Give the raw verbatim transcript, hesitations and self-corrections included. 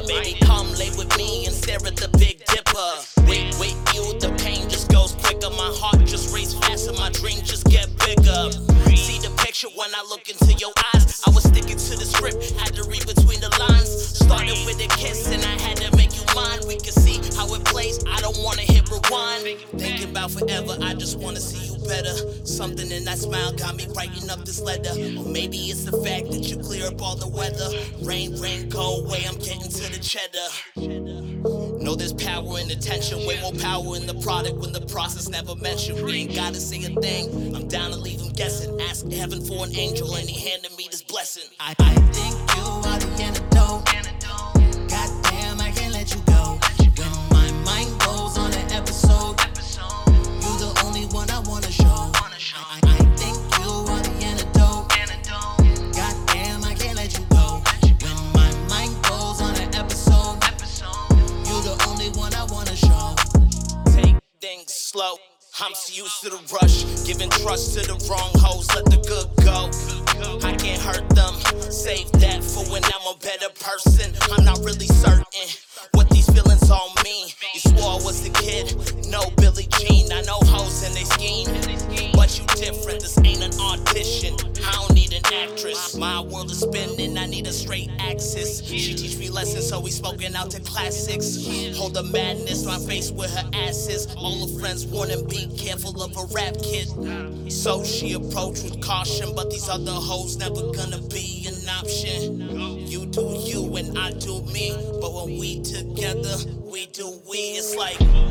baby, come lay with me and stare at the Big Dipper. Wait, wait, you, the pain just goes quicker. My heart just races faster, my dreams just get bigger. See the picture when I look into your eyes. I was sticking to the script, had to read between the lines. Started with a kiss and I had to make you mine. We can see how it plays, I don't wanna hit rewind. Thinking about forever, I just wanna see you better. Something in that smile got me writing up this letter. Or maybe it's the fact that you clear up all the weather. Rain, rain, go away, I'm getting to the cheddar. Know there's power in attention, way more power in the product when the process never mentioned. We ain't gotta say a thing, I'm down to leave them guessing. Ask heaven for an angel and he handed me this blessing. I, I think you are the antidote. Goddamn, I can't let you go. When my mind goes on an episode, you're the only one I wanna show. I, I think you are the antidote. Goddamn, I can't let you go. When my mind goes on an episode, you're the only one I wanna show. Take things slow, I'm so used to the rush. Giving trust to the wrong hoes, let the good go. I can't hurt them, save that for when I'm a better person. I'm not really certain what these feelings on me. You swore I was a kid, no Billie Jean. I know hoes and they scheme, but you different, this ain't an audition. I don't need an actress, my world is spinning, I need a straight axis. She teach me lessons, so we smoking out to classics. Hold the madness, my face where her ass is. All her friends warning, be careful of a rap kid. So she approached with caution, but these other hoes never gonna be an option. You do you and I do me, but when we together, we do we. It's like